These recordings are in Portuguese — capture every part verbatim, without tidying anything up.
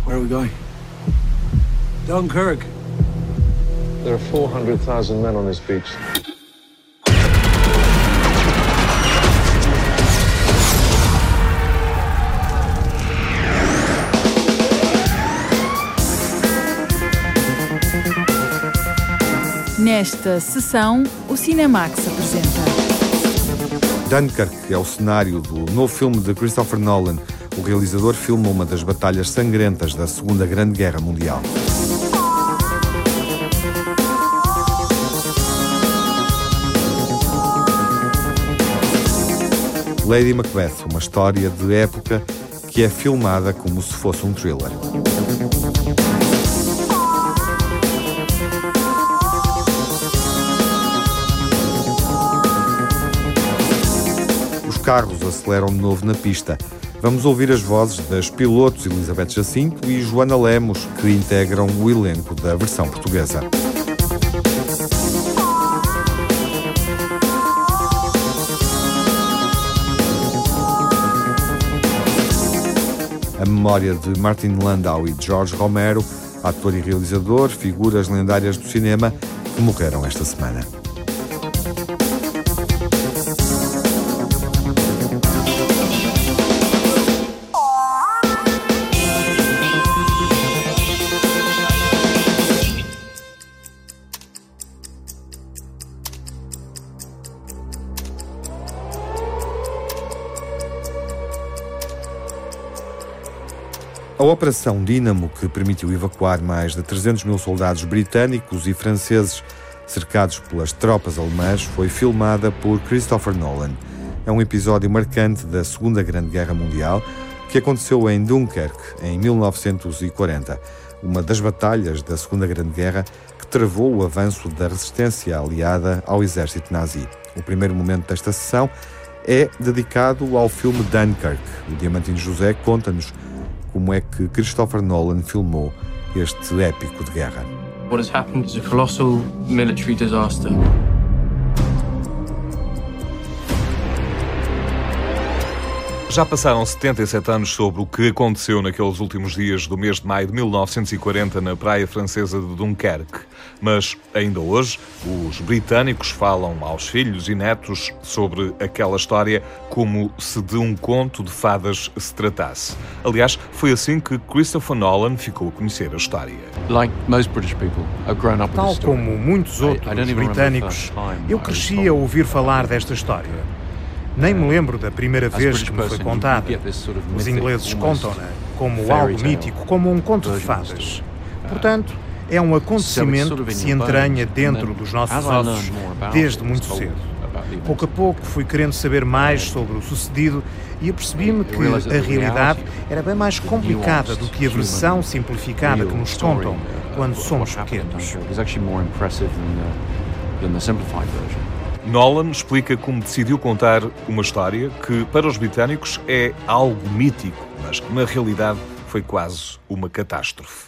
Where are we going? Dunkirk. There are four hundred thousand men on this beach. Nesta sessão, o Cinemax apresenta Dunkirk é o cenário do novo filme de Christopher Nolan. O realizador filma uma das batalhas sangrentas da Segunda Grande Guerra Mundial. Lady Macbeth, uma história de época que é filmada como se fosse um thriller. Os carros aceleram de novo na pista. Vamos ouvir as vozes das pilotos Elizabeth Jacinto e Joana Lemos, que integram o elenco da versão portuguesa. A memória de Martin Landau e George Romero, ator e realizador, figuras lendárias do cinema que morreram esta semana. A Operação Dínamo, que permitiu evacuar mais de trezentos mil soldados britânicos e franceses cercados pelas tropas alemãs, foi filmada por Christopher Nolan. É um episódio marcante da Segunda Grande Guerra Mundial que aconteceu em Dunkirk, em mil novecentos e quarenta, uma das batalhas da Segunda Grande Guerra que travou o avanço da resistência aliada ao exército nazi. O primeiro momento desta sessão é dedicado ao filme Dunkirk. O Diamantino José conta-nos como é que Christopher Nolan filmou este épico de guerra. What has happened is a colossal military disaster. Já passaram setenta e sete anos sobre o que aconteceu naqueles últimos dias do mês de maio de mil novecentos e quarenta na praia francesa de Dunkerque. Mas, ainda hoje, os britânicos falam aos filhos e netos sobre aquela história como se de um conto de fadas se tratasse. Aliás, foi assim que Christopher Nolan ficou a conhecer a história. Tal como muitos outros britânicos, eu cresci a ouvir falar desta história. Nem me lembro da primeira vez que me foi contada. Os ingleses contam-na como algo mítico, como um conto de fadas. Portanto, é um acontecimento que se entranha dentro dos nossos ossos desde muito cedo. Pouco a pouco fui querendo saber mais sobre o sucedido e apercebi-me que a realidade era bem mais complicada do que a versão simplificada que nos contam quando somos pequenos. Nolan explica como decidiu contar uma história que, para os britânicos, é algo mítico, mas que, na realidade, foi quase uma catástrofe.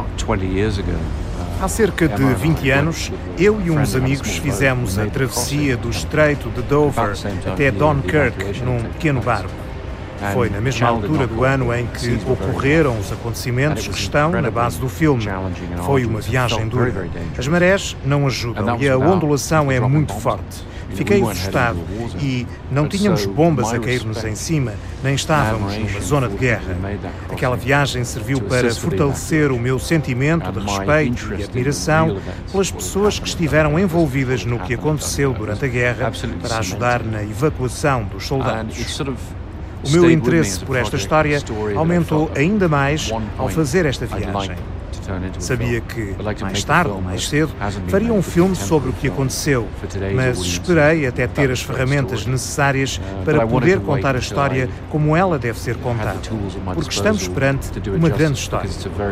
Há cerca de vinte anos, eu e uns amigos fizemos a travessia do Estreito de Dover até Dunkirk num pequeno barco. Foi na mesma altura do ano em que ocorreram os acontecimentos que estão na base do filme. Foi uma viagem dura. As marés não ajudam e a ondulação é muito forte. Fiquei assustado e não tínhamos bombas a cair-nos em cima, nem estávamos numa zona de guerra. Aquela viagem serviu para fortalecer o meu sentimento de respeito e admiração pelas pessoas que estiveram envolvidas no que aconteceu durante a guerra para ajudar na evacuação dos soldados. O meu interesse por esta história aumentou ainda mais ao fazer esta viagem. Sabia que, mais tarde ou mais cedo, faria um filme sobre o que aconteceu, mas esperei até ter as ferramentas necessárias para poder contar a história como ela deve ser contada, porque estamos perante uma grande história.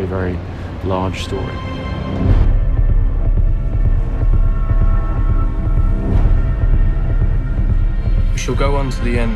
We shall go on to the end.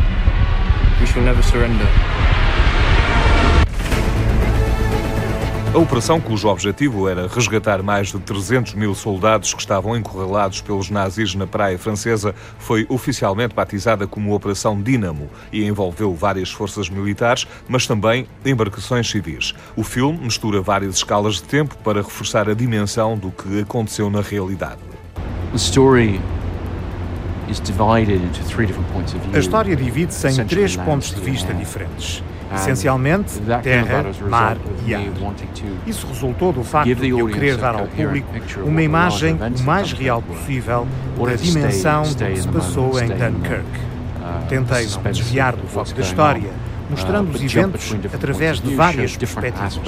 We shall never surrender. A operação, cujo objetivo era resgatar mais de trezentos mil soldados que estavam encurralados pelos nazis na praia francesa, foi oficialmente batizada como Operação Dínamo e envolveu várias forças militares, mas também embarcações civis. O filme mistura várias escalas de tempo para reforçar a dimensão do que aconteceu na realidade. The story is divided into three different points of view. A história divide-se em três pontos de vista diferentes. Essencialmente, terra, mar e ar. Isso resultou do facto de eu querer dar ao público uma imagem o mais real possível da dimensão do que se passou em Dunkirk. Tentei não desviar do foco da história, mostrando os eventos através de várias perspectivas.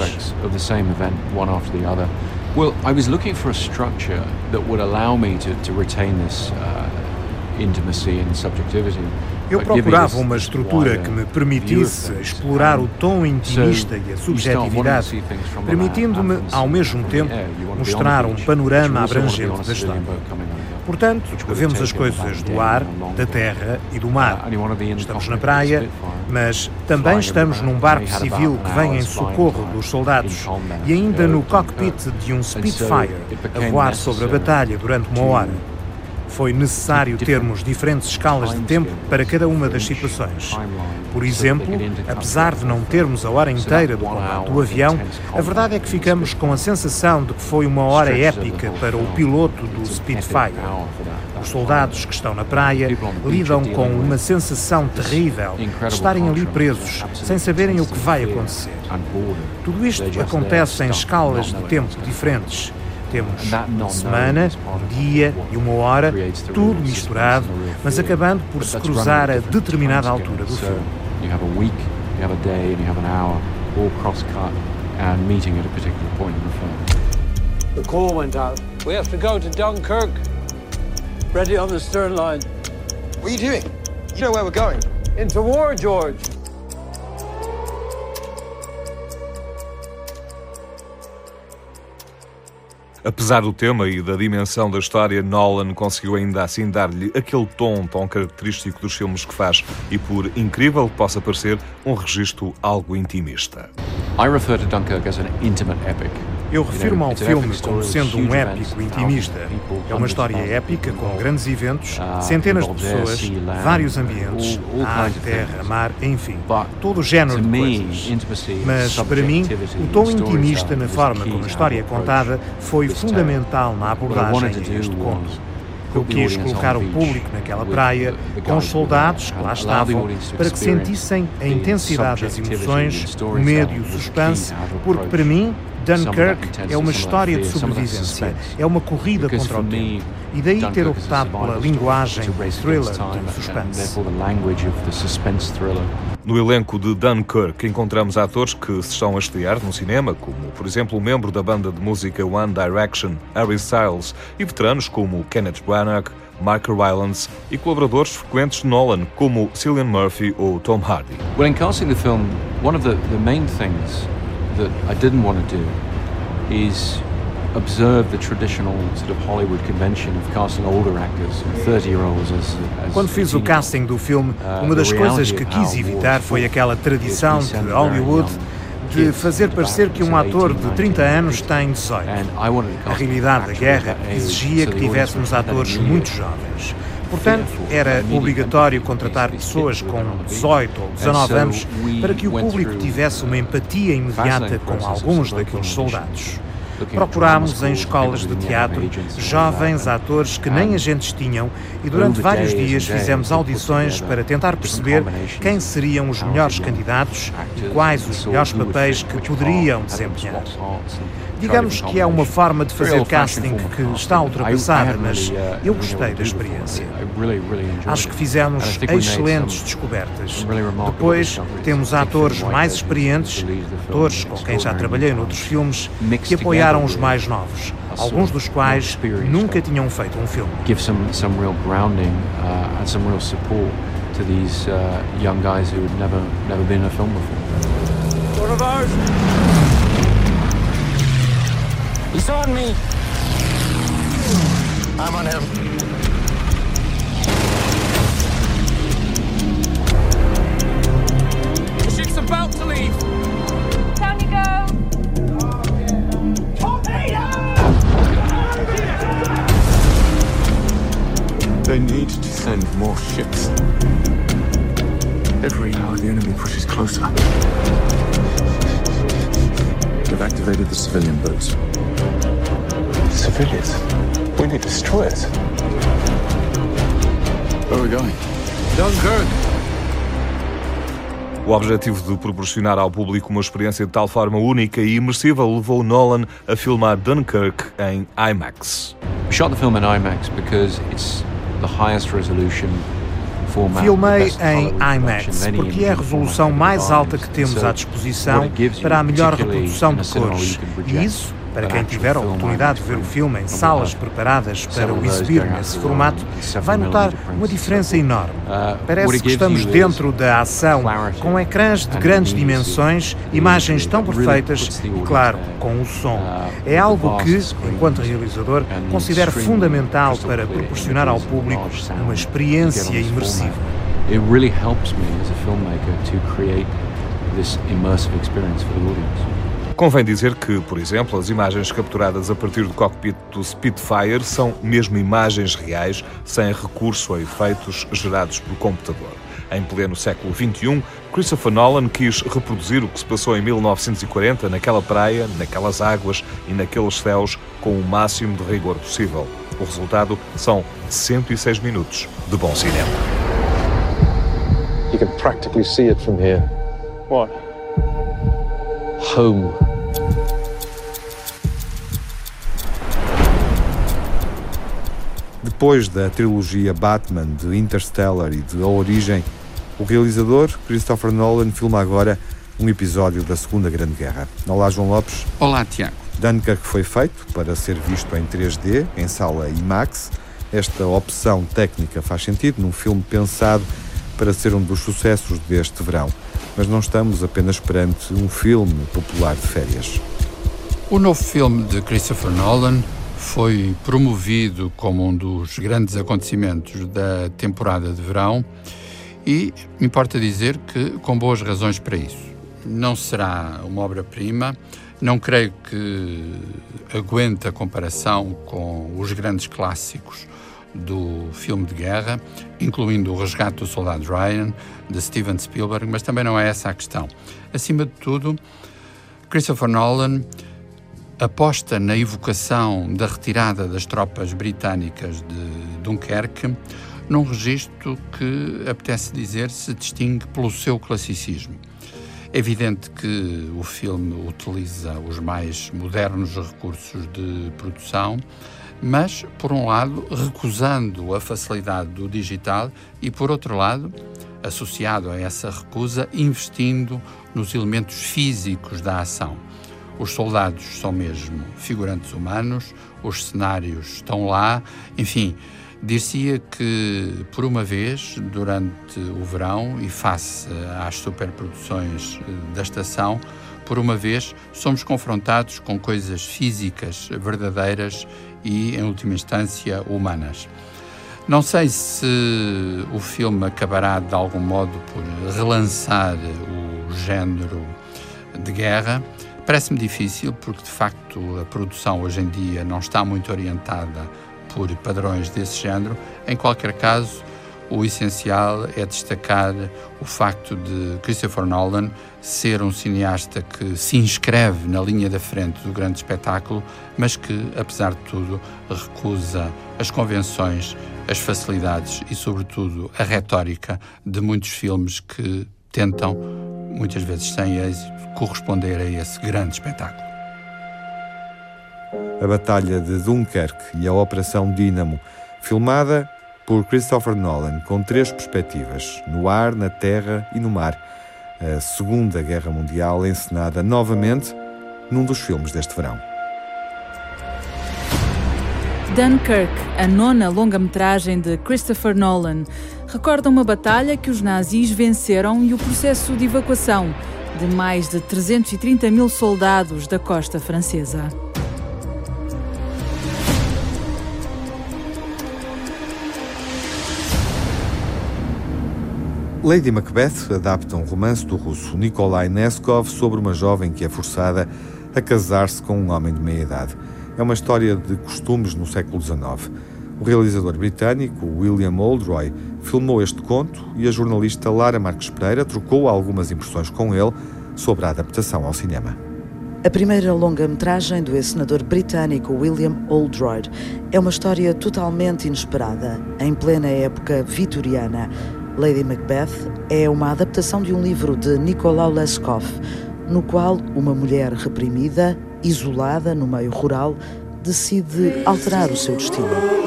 Well, I was looking for a structure that would allow me to, to retain this uh, intimacy and subjectivity. Eu procurava uma estrutura que me permitisse explorar o tom intimista e a subjetividade, permitindo-me, ao mesmo tempo, mostrar um panorama abrangente da história. Portanto, vemos as coisas do ar, da terra e do mar. Estamos na praia, mas também estamos num barco civil que vem em socorro dos soldados e ainda no cockpit de um Spitfire a voar sobre a batalha durante uma hora. Foi necessário termos diferentes escalas de tempo para cada uma das situações. Por exemplo, apesar de não termos a hora inteira do combate do avião, a verdade é que ficamos com a sensação de que foi uma hora épica para o piloto do Spitfire. Os soldados que estão na praia lidam com uma sensação terrível de estarem ali presos, sem saberem o que vai acontecer. Tudo isto acontece em escalas de tempo diferentes. Temos uma semana, um dia e uma hora, tudo misturado, mas acabando por se cruzar a determinada altura do filme. The call went out. We have to go to Dunkirk. Ready on the stern line. What are you doing? You know where we're going. Into war, George. Apesar do tema e da dimensão da história, Nolan conseguiu ainda assim dar-lhe aquele tom tão característico dos filmes que faz e, por incrível que possa parecer, um registro algo intimista. I refer to Dunkirk as an intimate epic. Eu refiro-me ao filme como sendo um épico intimista. É uma história épica com grandes eventos, centenas de pessoas, vários ambientes, ar, terra, mar, enfim, todo o género de coisas. Mas, para mim, o tom intimista na forma como a história é contada foi fundamental na abordagem a este conto. Eu quis colocar o público naquela praia, com os soldados que lá estavam, para que sentissem a intensidade das emoções, o medo e o suspense, porque, para mim, Dunkirk é uma história de sobrevivência, é uma corrida contra o tempo. E daí ter optado pela linguagem de thriller, de suspense. No elenco de Dunkirk encontramos atores que se estão a estrear no cinema, como, por exemplo, o membro da banda de música One Direction, Harry Styles, e veteranos como Kenneth Branagh, Mark Rylance e colaboradores frequentes de Nolan, como Cillian Murphy ou Tom Hardy. Well, in casting the film, one of the, the main things that I didn't want to do is observe the traditional sort of Hollywood convention of casting older actors, thirty-year-olds as, as Quando fiz o casting do filme, uma das coisas que quis evitar foi aquela tradição de Hollywood de fazer parecer que um ator de trinta anos tem dezoito. A realidade da guerra exigia que tivéssemos atores muito jovens. Portanto, era obrigatório contratar pessoas com dezoito ou dezanove anos para que o público tivesse uma empatia imediata com alguns daqueles soldados. Procurámos em escolas de teatro jovens atores que nem agentes tinham e durante vários dias fizemos audições para tentar perceber quem seriam os melhores candidatos e quais os melhores papéis que poderiam desempenhar. Digamos que é uma forma de fazer casting que está ultrapassada, mas eu gostei da experiência. Acho que fizemos excelentes descobertas. Depois temos atores mais experientes, atores com quem já trabalhei noutros filmes, que apoiaram os mais novos, alguns dos quais nunca tinham feito um filme. Give some some real grounding uh, and some real support to these uh, young guys who had never never been in a film before. One of ours. He's on me. I'm on him. The ship's about to leave. Down you go. ships. Every hour the enemy pushes closer. They've activated the civilian boats. Civilians? We need destroyers. Where are we going? Dunkirk. O objetivo de proporcionar ao público uma experiência de tal forma única e imersiva levou Nolan a filmar Dunkirk em IMAX. We shot the film in IMAX because it's the highest resolution. Filmei em IMAX porque é a resolução mais alta que temos à disposição para a melhor reprodução de cores. E isso, para quem tiver a oportunidade de ver o filme em salas preparadas para o exibir nesse formato, vai notar uma diferença enorme. Parece que estamos dentro da ação, com ecrãs de grandes dimensões, imagens tão perfeitas e, claro, com o som. É algo que, enquanto realizador, considero fundamental para proporcionar ao público uma experiência imersiva. It really helps me as a filmmaker to create this immersive experience for the audience. Convém dizer que, por exemplo, as imagens capturadas a partir do cockpit do Spitfire são mesmo imagens reais, sem recurso a efeitos gerados por computador. Em pleno século vinte e um, Christopher Nolan quis reproduzir o que se passou em mil novecentos e quarenta naquela praia, naquelas águas e naqueles céus com o máximo de rigor possível. O resultado são cento e seis minutos de bom cinema. You can practically see it from here. What? Home. Depois da trilogia Batman, de Interstellar e de A Origem, o realizador Christopher Nolan filma agora um episódio da Segunda Grande Guerra. Olá, João Lopes. Olá, Tiago. Dunkirk foi feito para ser visto em três D, em sala IMAX. Esta opção técnica faz sentido num filme pensado para ser um dos sucessos deste verão. Mas não estamos apenas perante um filme popular de férias. O novo filme de Christopher Nolan foi promovido como um dos grandes acontecimentos da temporada de verão e importa dizer que com boas razões para isso. Não será uma obra-prima, não creio que aguente a comparação com os grandes clássicos do filme de guerra, incluindo O Resgate do Soldado Ryan, de Steven Spielberg, mas também não é essa a questão. Acima de tudo, Christopher Nolan aposta na evocação da retirada das tropas britânicas de Dunkerque num registro que, apetece dizer, se distingue pelo seu classicismo. É evidente que o filme utiliza os mais modernos recursos de produção, mas, por um lado, recusando a facilidade do digital e, por outro lado, associado a essa recusa, investindo nos elementos físicos da ação. Os soldados são mesmo figurantes humanos, os cenários estão lá, enfim, dir-se-ia que, por uma vez, durante o verão e face às superproduções da estação, por uma vez somos confrontados com coisas físicas verdadeiras e, em última instância, humanas. Não sei se o filme acabará, de algum modo, por relançar o género de guerra. Parece-me difícil, porque, de facto, a produção hoje em dia não está muito orientada por padrões desse género. Em qualquer caso, o essencial é destacar o facto de Christopher Nolan ser um cineasta que se inscreve na linha da frente do grande espetáculo, mas que, apesar de tudo, recusa as convenções, as facilidades e, sobretudo, a retórica de muitos filmes que tentam, muitas vezes sem êxito, corresponder a esse grande espetáculo. A Batalha de Dunkerque e a Operação Dínamo, filmada por Christopher Nolan, com três perspectivas, no ar, na terra e no mar. A Segunda Guerra Mundial encenada novamente num dos filmes deste verão. Dunkirk, a nona longa-metragem de Christopher Nolan, recorda uma batalha que os nazis venceram e o processo de evacuação de mais de trezentos e trinta mil soldados da costa francesa. Lady Macbeth adapta um romance do russo Nikolai Neskov sobre uma jovem que é forçada a casar-se com um homem de meia-idade. É uma história de costumes no século dezenove. O realizador britânico William Oldroyd filmou este conto e a jornalista Lara Marques Pereira trocou algumas impressões com ele sobre a adaptação ao cinema. A primeira longa-metragem do encenador britânico William Oldroyd é uma história totalmente inesperada, em plena época vitoriana. Lady Macbeth é uma adaptação de um livro de Nicolau Leskov, no qual uma mulher reprimida, isolada no meio rural, decide alterar o seu destino.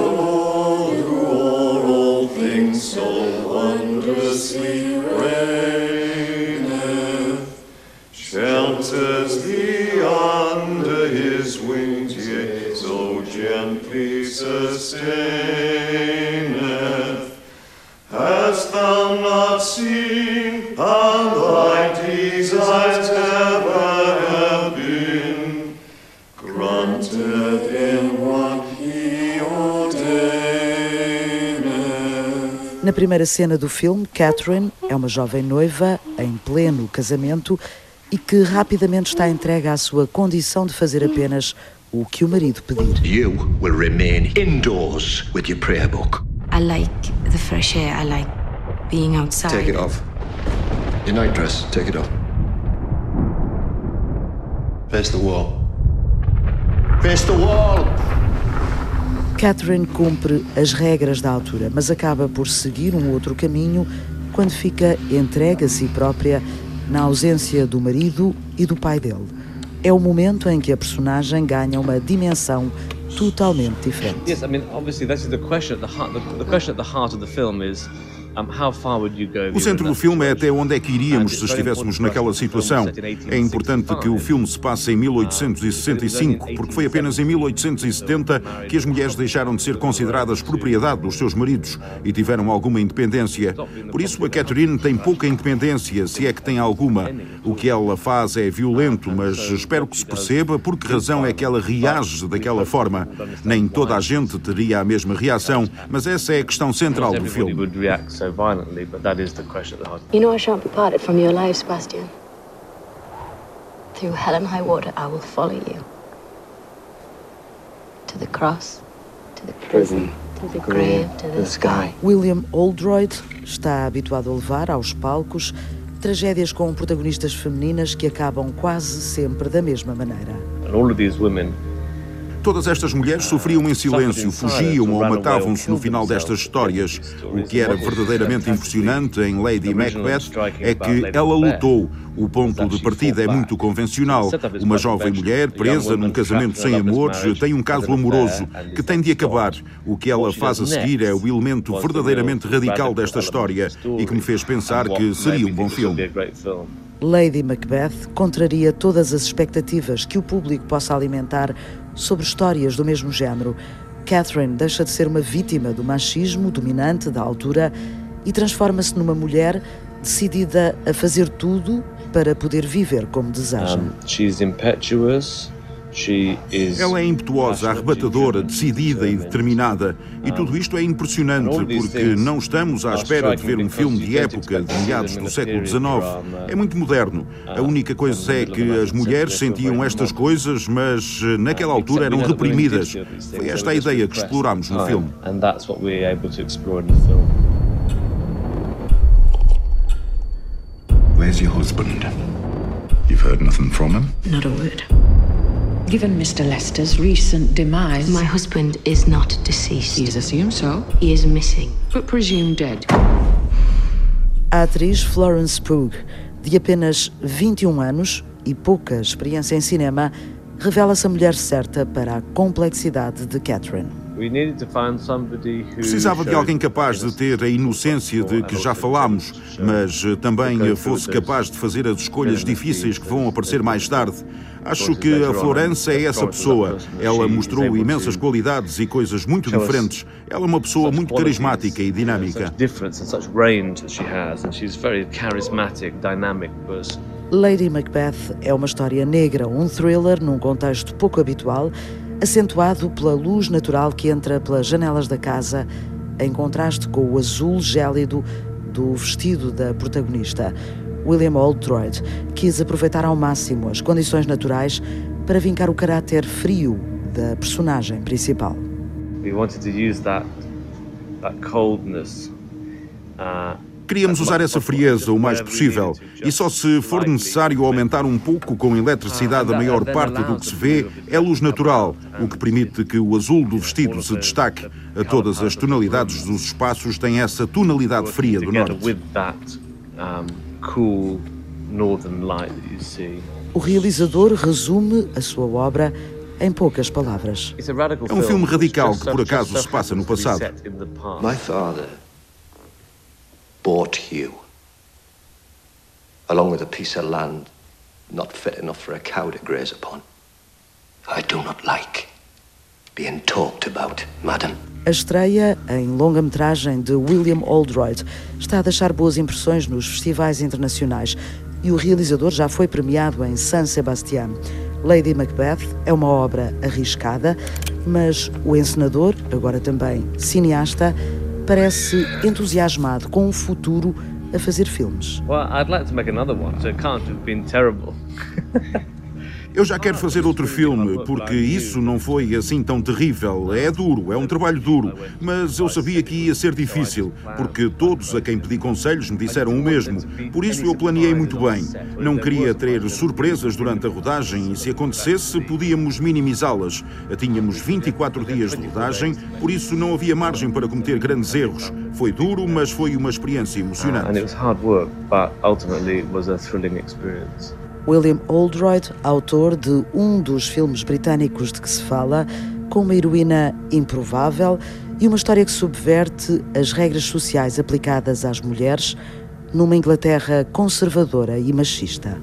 Shelters thee under his wings, yet so gently sustaineth. Hast thou not seen how thy desires ever have been granted in what he ordaineth? Na primeira cena do filme, Catherine é uma jovem noiva em pleno casamento e que rapidamente está entregue à sua condição de fazer apenas o que o marido pedir. You will remain indoors with your prayer book. I like the fresh air. I like being outside. Take it off. Your night dress, take it off. Face the wall. Face the wall! Catherine cumpre as regras da altura, mas acaba por seguir um outro caminho quando fica entregue a si própria na ausência do marido e do pai dele. É o momento em que a personagem ganha uma dimensão totalmente diferente. Yes, I mean, obviously that is the question at the heart. The, the question at the heart of the film is O centro do filme é até onde é que iríamos se estivéssemos naquela situação. É importante que o filme se passe em mil oitocentos e sessenta e cinco, porque foi apenas em mil oitocentos e setenta que as mulheres deixaram de ser consideradas propriedade dos seus maridos e tiveram alguma independência. Por isso a Catherine tem pouca independência, se é que tem alguma. O que ela faz é violento, mas espero que se perceba por que razão é que ela reage daquela forma. Nem toda a gente teria a mesma reação, mas essa é a questão central do filme. so violently, but that is the question at the heart. You know I shan't be parted from your life, Sebastian. Through hell and high water, I will follow you. To the cross, to the prison, to the grave, to the sky. William Oldroyd está habituado a levar aos palcos tragédias com protagonistas femininas que acabam quase sempre da mesma maneira. And all of these women Todas estas mulheres sofriam em silêncio, fugiam ou matavam-se no final destas histórias. O que era verdadeiramente impressionante em Lady Macbeth é que ela lutou. O ponto de partida é muito convencional. Uma jovem mulher presa num casamento sem amores tem um caso amoroso que tem de acabar. O que ela faz a seguir é o elemento verdadeiramente radical desta história e que me fez pensar que seria um bom filme. Lady Macbeth contraria todas as expectativas que o público possa alimentar sobre histórias do mesmo género. Catherine deixa de ser uma vítima do machismo dominante da altura e transforma-se numa mulher decidida a fazer tudo para poder viver como deseja. Um, she's impetuous. She is Ela é impetuosa, arrebatadora, decidida e determinada. E tudo isto é impressionante porque não estamos à espera de ver um filme de época, de meados do século dezenove. É muito moderno. A única coisa é que as mulheres sentiam estas coisas, mas naquela altura eram reprimidas. Foi esta a ideia que explorámos no filme. Where's your husband? You've heard nothing from him? Not a word. Given Mister Lester's recent demise... My husband is not deceased. He is assumed so. He is missing. But presumed dead. A atriz Florence Pugh, de apenas vinte e um anos e pouca experiência em cinema, revela-se a mulher certa para a complexidade de Catherine. Precisava de alguém capaz de ter a inocência de que já falámos, mas também fosse capaz de fazer as escolhas difíceis que vão aparecer mais tarde. Acho que a Florence é essa pessoa. Ela mostrou imensas qualidades e coisas muito diferentes. Ela é uma pessoa muito carismática e dinâmica. Lady Macbeth é uma história negra, um thriller num contexto pouco habitual, acentuado pela luz natural que entra pelas janelas da casa, em contraste com o azul gélido do vestido da protagonista. William Oldroyd quis aproveitar ao máximo as condições naturais para vincar o caráter frio da personagem principal. We wanted to use that that coldness. Uh, Queríamos usar essa frieza o mais possível e só se for necessário aumentar um pouco com eletricidade a maior parte do que se vê é luz natural, o que permite que o azul do vestido se destaque. A todas as tonalidades dos espaços tem essa tonalidade fria do norte. O realizador resume a sua obra em poucas palavras. É um filme radical que por acaso se passa no passado. My father bought you, along with a piece of land not fit enough for a cow to graze upon. I do not like being talked about, madam. A estreia em longa-metragem de William Oldroyd está a deixar boas impressões nos festivais internacionais e o realizador já foi premiado em San Sebastián. Lady Macbeth é uma obra arriscada, mas o encenador, agora também cineasta, parece entusiasmado com o futuro a fazer filmes. Well, I'd like to make another one, so it can't have been terrible. Eu já quero fazer outro filme, porque isso não foi assim tão terrível. É duro, é um trabalho duro, mas eu sabia que ia ser difícil, porque todos a quem pedi conselhos me disseram o mesmo. Por isso eu planeei muito bem. Não queria ter surpresas durante a rodagem e, se acontecesse, podíamos minimizá-las. Tínhamos vinte e quatro dias de rodagem, por isso não havia margem para cometer grandes erros. Foi duro, mas foi uma experiência emocionante. And it was hard work, but ultimately it was a thrilling experience. William Oldroyd, autor de um dos filmes britânicos de que se fala, com uma heroína improvável e uma história que subverte as regras sociais aplicadas às mulheres numa Inglaterra conservadora e machista.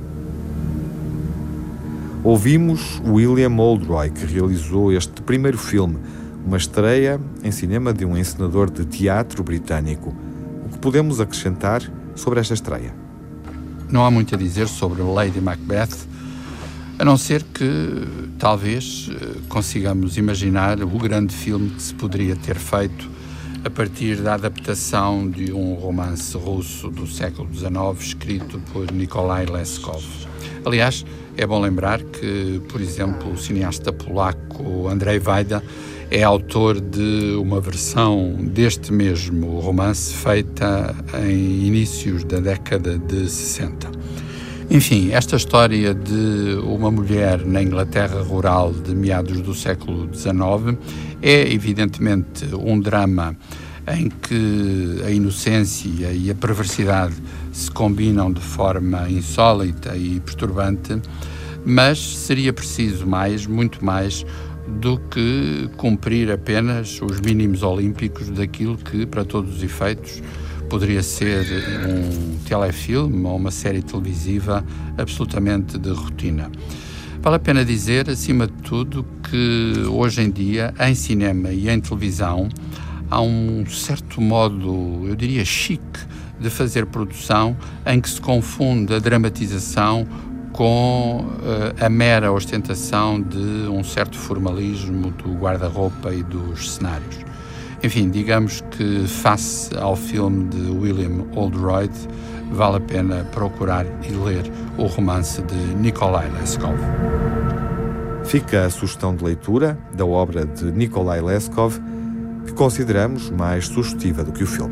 Ouvimos William Oldroyd, que realizou este primeiro filme, uma estreia em cinema de um encenador de teatro britânico. O que podemos acrescentar sobre esta estreia? Não há muito a dizer sobre Lady Macbeth, a não ser que talvez consigamos imaginar o grande filme que se poderia ter feito a partir da adaptação de um romance russo do século dezenove escrito por Nikolai Leskov. Aliás, é bom lembrar que, por exemplo, o cineasta polaco Andrzej Wajda é autor de uma versão deste mesmo romance feita em inícios da década de sessenta. Enfim, esta história de uma mulher na Inglaterra rural de meados do século dezenove é evidentemente um drama em que a inocência e a perversidade se combinam de forma insólita e perturbante, mas seria preciso mais, muito mais, do que cumprir apenas os mínimos olímpicos daquilo que, para todos os efeitos, poderia ser um telefilme ou uma série televisiva absolutamente de rotina. Vale a pena dizer, acima de tudo, que hoje em dia, em cinema e em televisão, há um certo modo, eu diria, chique de fazer produção em que se confunde a dramatização com uh, a mera ostentação de um certo formalismo do guarda-roupa e dos cenários. Enfim, digamos que face ao filme de William Oldroyd, vale a pena procurar e ler o romance de Nikolai Leskov. Fica a sugestão de leitura da obra de Nikolai Leskov, que consideramos mais sugestiva do que o filme.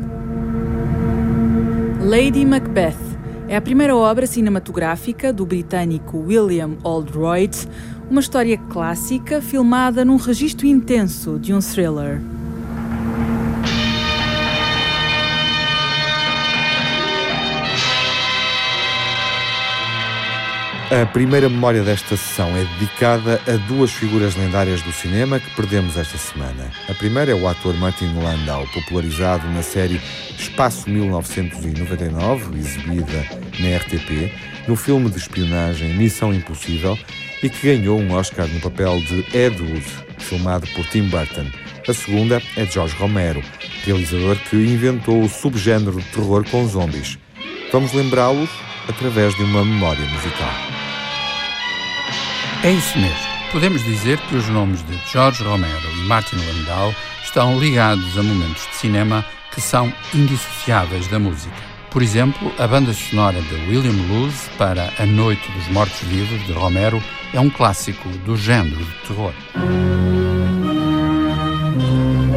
Lady Macbeth é a primeira obra cinematográfica do britânico William Oldroyd, uma história clássica filmada num registro intenso de um thriller. A primeira memória desta sessão é dedicada a duas figuras lendárias do cinema que perdemos esta semana. A primeira é o ator Martin Landau, popularizado na série Espaço mil novecentos e noventa e nove, exibida na R T P, no filme de espionagem Missão Impossível, e que ganhou um Oscar no papel de Ed Wood, filmado por Tim Burton. A segunda é George Romero, realizador que inventou o subgénero de terror com zombies. Vamos lembrá-los através de uma memória musical. É isso mesmo. Podemos dizer que os nomes de George Romero e Martin Landau estão ligados a momentos de cinema que são indissociáveis da música. Por exemplo, a banda sonora de William Luz para A Noite dos Mortos-Vivos, de Romero, é um clássico do género de terror.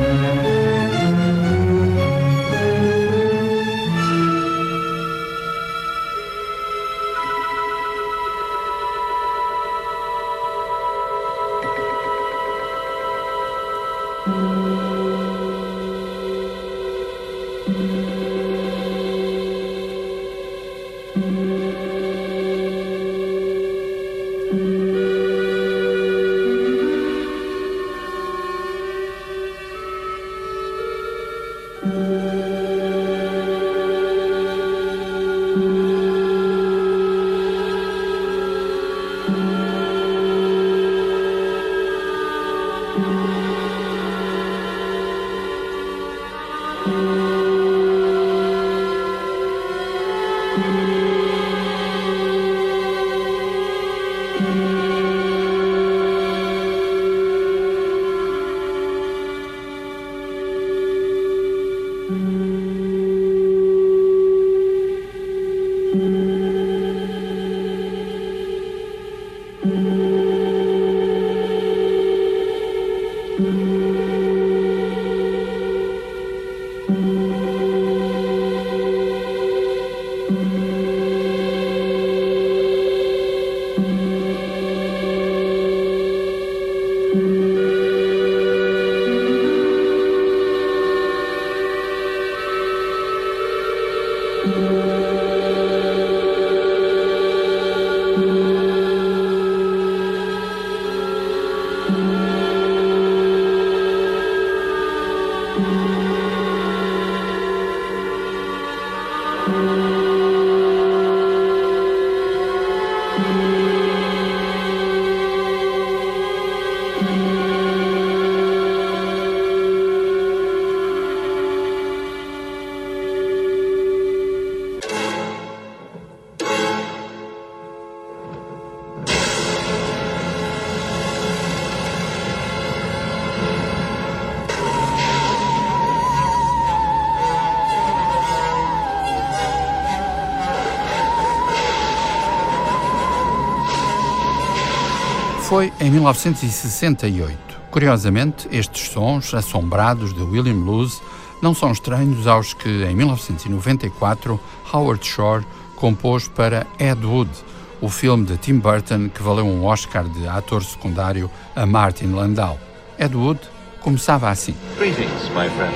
Foi em mil novecentos e sessenta e oito. Curiosamente, estes sons assombrados de William Blues não são estranhos aos que, em mil novecentos e noventa e quatro, Howard Shore compôs para Ed Wood, o filme de Tim Burton que valeu um Oscar de ator secundário a Martin Landau. Ed Wood começava assim. Greetings, my friend.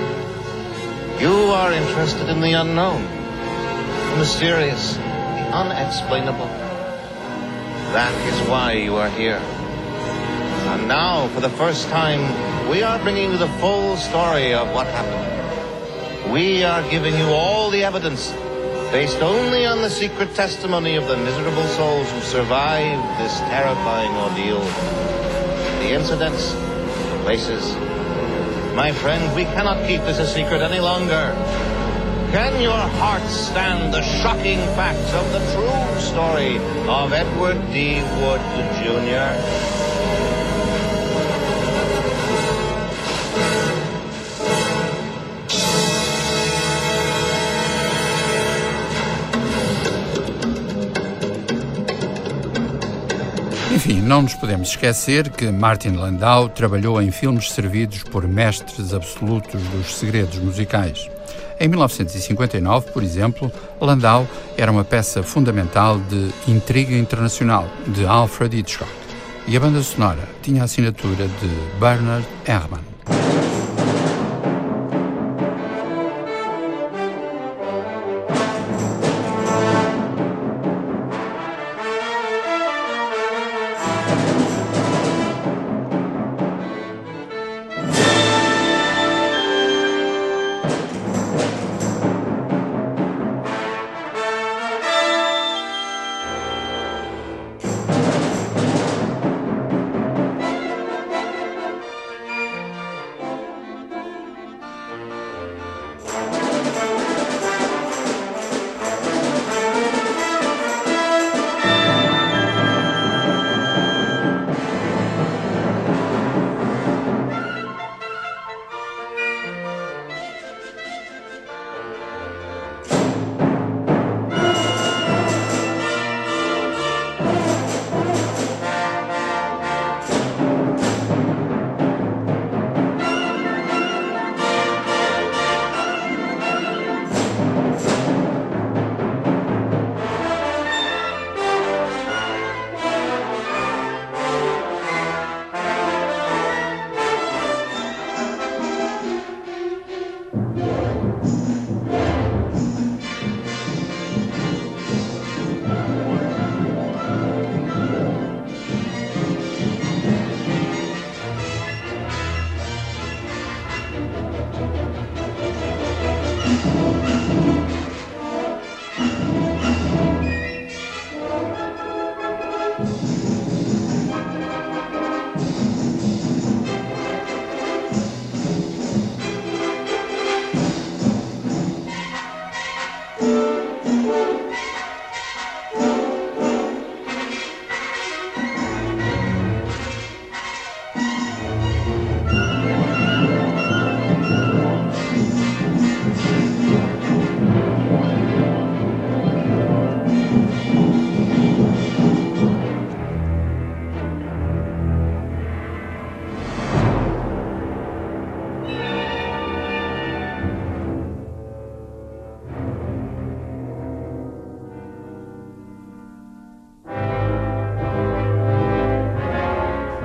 You are interested in the unknown, the mysterious, the unexplainable. That is why you are here. And now, for the first time, we are bringing you the full story of what happened. We are giving you all the evidence, based only on the secret testimony of the miserable souls who survived this terrifying ordeal. The incidents, the places. My friend, we cannot keep this a secret any longer. Can your heart stand the shocking facts of the true story of Edward D. Wood, Junior? Enfim, não nos podemos esquecer que Martin Landau trabalhou em filmes servidos por mestres absolutos dos segredos musicais. Em mil novecentos e cinquenta e nove, por exemplo, Landau era uma peça fundamental de Intriga Internacional, de Alfred Hitchcock. E a banda sonora tinha a assinatura de Bernard Herrmann.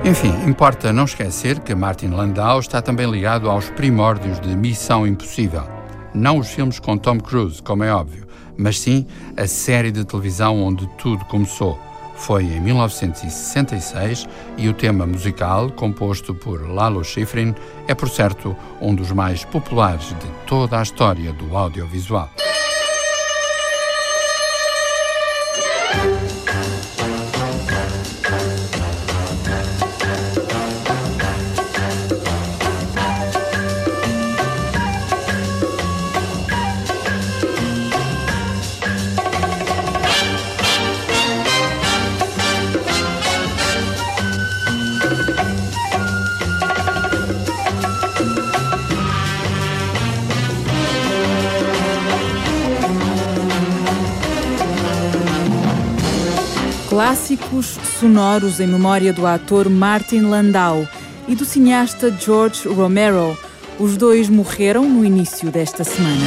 Enfim, importa não esquecer que Martin Landau está também ligado aos primórdios de Missão Impossível. Não os filmes com Tom Cruise, como é óbvio, mas sim a série de televisão onde tudo começou. Foi em mil novecentos e sessenta e seis e o tema musical, composto por Lalo Schifrin, é, por certo, um dos mais populares de toda a história do audiovisual. Clássicos sonoros em memória do ator Martin Landau e do cineasta George Romero. Os dois morreram no início desta semana.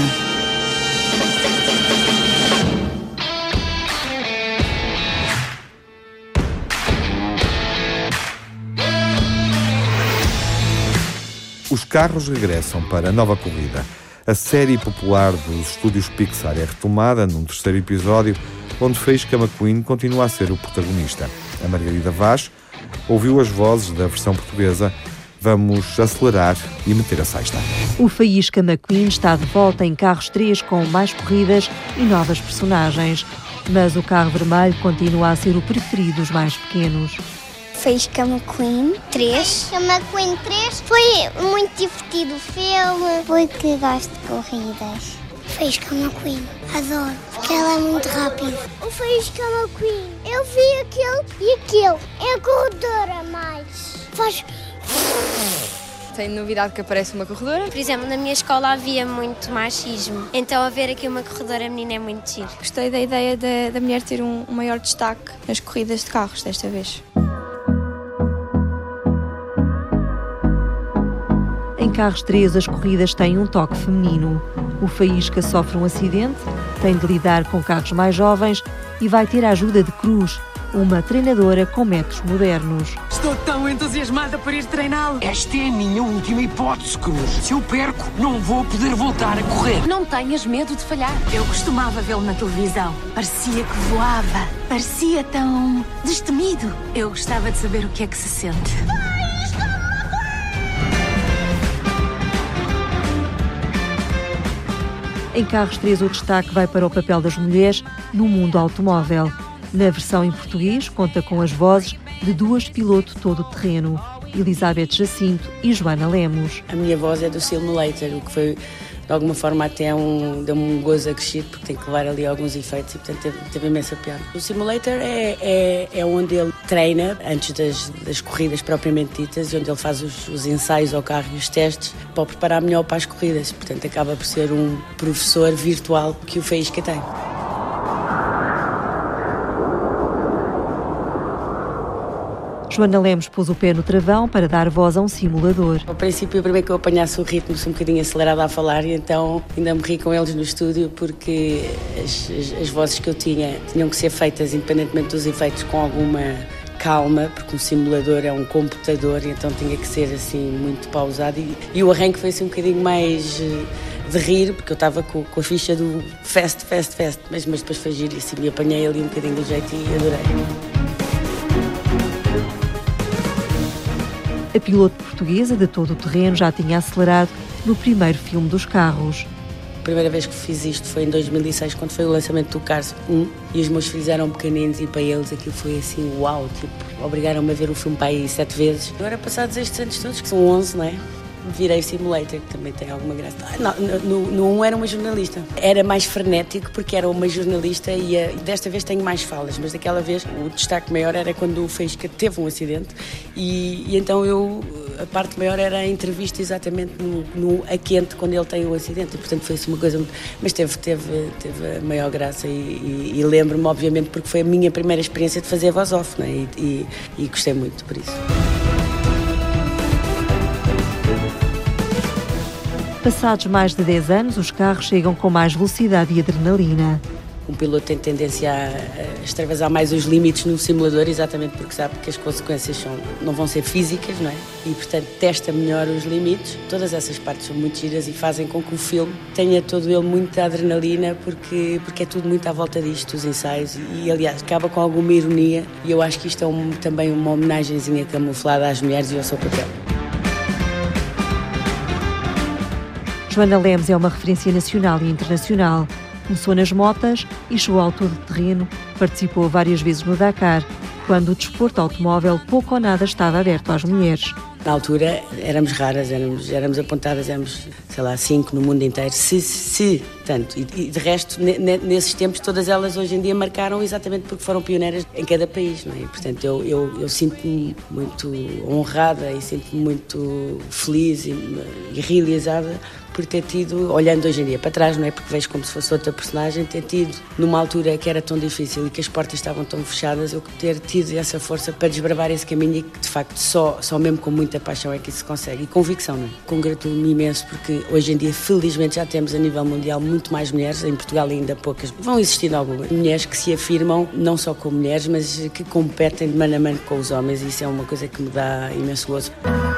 Os carros regressam para a nova corrida. A série popular dos estúdios Pixar é retomada num terceiro episódio, onde Faísca McQueen continua a ser o protagonista. A Margarida Vaz ouviu as vozes da versão portuguesa. Vamos acelerar e meter a sexta. O Faísca McQueen está de volta em Carros três com mais corridas e novas personagens. Mas o carro vermelho continua a ser o preferido dos mais pequenos. Faísca McQueen três. Faísca McQueen três foi muito divertido o filme, porque gosto de corridas. Faísca McQueen, adoro, porque ela é muito rápida. O Faísca McQueen, eu vi aquele e aquele, é a corredora mais. Faz... Tem novidade que aparece uma corredora? Por exemplo, na minha escola havia muito machismo, então haver aqui uma corredora menina é muito giro. Gostei da ideia da, da mulher ter um, um maior destaque nas corridas de carros desta vez. Em Carros três, as corridas têm um toque feminino. O Faísca sofre um acidente, tem de lidar com carros mais jovens e vai ter a ajuda de Cruz, uma treinadora com métodos modernos. Estou tão entusiasmada por ir treiná-lo. Esta é a minha última hipótese, Cruz. Se eu perco, não vou poder voltar a correr. Não tenhas medo de falhar. Eu costumava vê-lo na televisão. Parecia que voava. Parecia tão destemido. Eu gostava de saber o que é que se sente. Em Carros três, o destaque vai para o papel das mulheres no mundo automóvel. Na versão em português, conta com as vozes de duas pilotos todo-terreno, Elizabeth Jacinto e Joana Lemos. A minha voz é do Simulator, o que foi, de alguma forma, até um, deu-me um gozo acrescido, porque tem que levar ali alguns efeitos e, portanto, teve, teve imensa piada. O Simulator é, é, é onde ele treina, antes das, das corridas propriamente ditas, e onde ele faz os, os ensaios ao carro e os testes para o preparar melhor para as corridas. Portanto, acaba por ser um professor virtual que o Faísca tem. Joana Lemos pôs o pé no travão para dar voz a um simulador. Ao princípio, primeiro que eu apanhasse o ritmo um bocadinho acelerado a falar, e então ainda me ri com eles no estúdio, porque as, as, as vozes que eu tinha tinham que ser feitas, independentemente dos efeitos, com alguma calma, porque um simulador é um computador, e então tinha que ser assim muito pausado. E, e o arranque foi assim um bocadinho mais de rir, porque eu estava com, com a ficha do fast, fast, fast, mas, mas depois foi giro e assim me apanhei ali um bocadinho do jeito e adorei. A piloto portuguesa de todo o terreno já tinha acelerado no primeiro filme dos carros. A primeira vez que fiz isto foi em dois mil e seis, quando foi o lançamento do Cars um, e os meus filhos eram pequeninos e para eles aquilo foi assim, uau, tipo, obrigaram-me a ver o filme para aí sete vezes. Agora, passados estes anos todos, que são onze, não é? Virei Simulator, que também tem alguma graça. Não, no, no um era uma jornalista. Era mais frenético porque era uma jornalista e, a, e desta vez tenho mais falas, mas daquela vez o destaque maior era quando o Faísca teve um acidente e, e então eu, a parte maior era a entrevista exatamente no, no a quente quando ele tem o acidente e portanto foi-se uma coisa muito... Mas teve, teve, teve a maior graça e, e, e lembro-me obviamente porque foi a minha primeira experiência de fazer voz off, né? e, e, e gostei muito por isso. Passados mais de dez anos, os carros chegam com mais velocidade e adrenalina. um piloto tem tendência a, a extravasar mais os limites no simulador, exatamente porque sabe que as consequências são, não vão ser físicas, não é? E, portanto, testa melhor os limites. Todas essas partes são muito giras e fazem com que o filme tenha todo ele muita adrenalina, porque, porque é tudo muito à volta disto, os ensaios, e, aliás, acaba com alguma ironia, e eu acho que isto é um, também uma homenagenzinha camuflada às mulheres e ao seu papel. Joana Lemos é uma referência nacional e internacional. Começou nas motas e chegou ao todo terreno, participou várias vezes no Dakar, quando o desporto automóvel pouco ou nada estava aberto às mulheres. Na altura éramos raras, éramos, éramos apontadas, éramos, sei lá, cinco no mundo inteiro, se, se tanto. E, e de resto, ne, nesses tempos, todas elas hoje em dia marcaram exatamente porque foram pioneiras em cada país, não é? E, portanto, eu, eu, eu sinto-me muito honrada e sinto-me muito feliz e, e realizada por ter tido, olhando hoje em dia para trás, não é? Porque vejo como se fosse outra personagem, ter tido, numa altura que era tão difícil e que as portas estavam tão fechadas, eu ter tido essa força para desbravar esse caminho e que, de facto, só, só mesmo com muita paixão é que isso se consegue. E convicção, não é? Congratulo-me imenso porque hoje em dia, felizmente, já temos a nível mundial muito mais mulheres, em Portugal ainda poucas, vão existindo algumas, mulheres que se afirmam, não só como mulheres, mas que competem de mano a mano com os homens, e isso é uma coisa que me dá imenso gozo.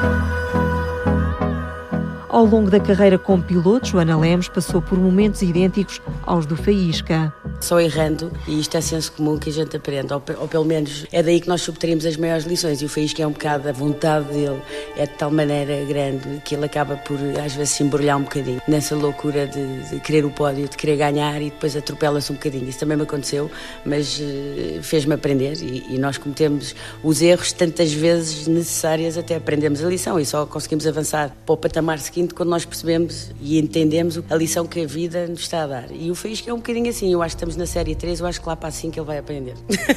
Ao longo da carreira como piloto, Joana Lemos passou por momentos idênticos aos do Faísca. Só errando, e isto é senso comum que a gente aprende, ou, ou pelo menos é daí que nós obteríamos as maiores lições, e o Faísca é um bocado, a vontade dele é de tal maneira grande que ele acaba por às vezes se embrulhar um bocadinho nessa loucura de, de querer o pódio, de querer ganhar, e depois atropela-se um bocadinho. Isso também me aconteceu, mas uh, fez-me aprender, e, e nós cometemos os erros tantas vezes necessárias até aprendermos a lição, e só conseguimos avançar para o patamar seguinte quando nós percebemos e entendemos a lição que a vida nos está a dar. E o Faísca é um bocadinho assim, eu acho que estamos na série três, eu acho que lá para assim que ele vai aprender.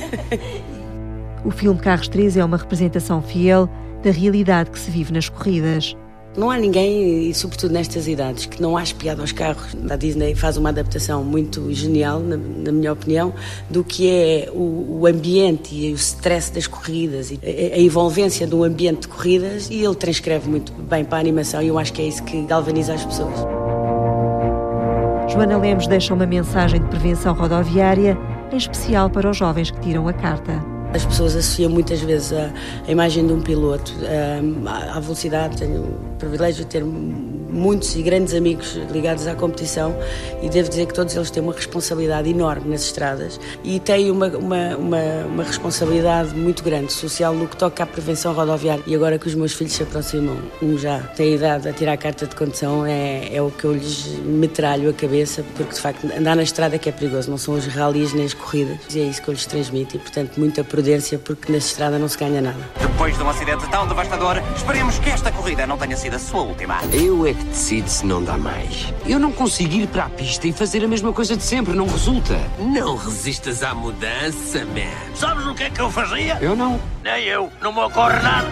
O filme Carros três é uma representação fiel da realidade que se vive nas corridas. Não há ninguém, e sobretudo nestas idades, que não ache piada aos carros. A Disney faz uma adaptação muito genial, na, na minha opinião, do que é o, o ambiente e o stress das corridas, e a, a envolvência de um ambiente de corridas, e ele transcreve muito bem para a animação, e eu acho que é isso que galvaniza as pessoas. Joana Lemos deixa uma mensagem de prevenção rodoviária, em especial para os jovens que tiram a carta. As pessoas associam muitas vezes a, a imagem de um piloto à velocidade. Tenho o privilégio de ter muitos e grandes amigos ligados à competição, e devo dizer que todos eles têm uma responsabilidade enorme nas estradas e têm uma, uma, uma, uma responsabilidade muito grande social no que toca à prevenção rodoviária. E agora que os meus filhos se aproximam, um já tem a idade a tirar a carta de condução, é, é o que eu lhes metralho a cabeça, porque de facto andar na estrada é que é perigoso, não são os ralis nem as corridas, e é isso que eu lhes transmito, e portanto muita prudência, porque na estrada não se ganha nada. Depois de um acidente tão devastador, esperemos que esta corrida não tenha sido a sua última. Eu é que decido se não dá mais. Eu não consigo ir para a pista e fazer a mesma coisa de sempre, não resulta. Não resistas à mudança, man. Sabes o que é que eu fazia? Eu não. Nem eu, não me ocorre nada.